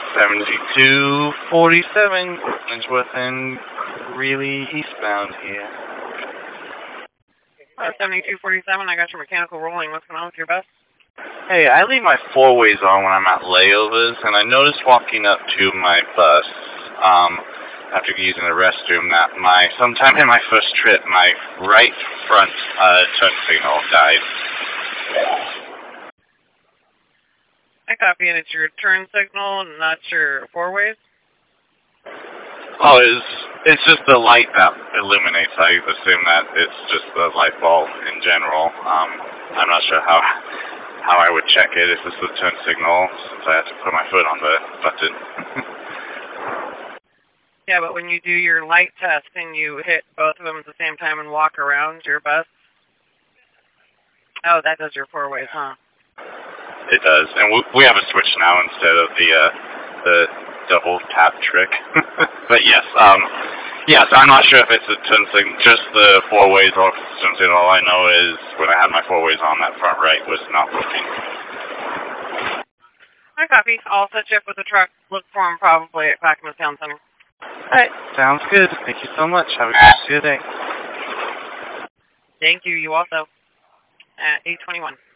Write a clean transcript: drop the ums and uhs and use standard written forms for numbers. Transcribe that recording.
7247, Edgeworth and Greeley eastbound here. 7247, I got your mechanical rolling. What's going on with your bus? Hey, I leave my four-ways on when I'm at layovers, and I noticed walking up to my bus, after using the restroom, that sometime in my first trip, my right front turn signal died. I copy, and it's your turn signal, not your four-ways? Oh, it's just the light that illuminates. I assume that it's just the light bulb in general. I'm not sure how I would check it if it's the turn signal, since I have to put my foot on the button. Yeah, but when you do your light test and you hit both of them at the same time and walk around your bus, oh, that does your four-ways, huh? It does, and we have a switch now instead of the double tap trick. But yes, yes, I'm not sure if it's a turn signal, just the four-ways or turn signal. All I know is when I had my four-ways on, that front right was not working. I copy. I'll set you up with the truck. Look for him probably at Clackamas Town Center. Alright, sounds good. Thank you so much. Have a good rest of your day. Thank you. You also. At 8:21.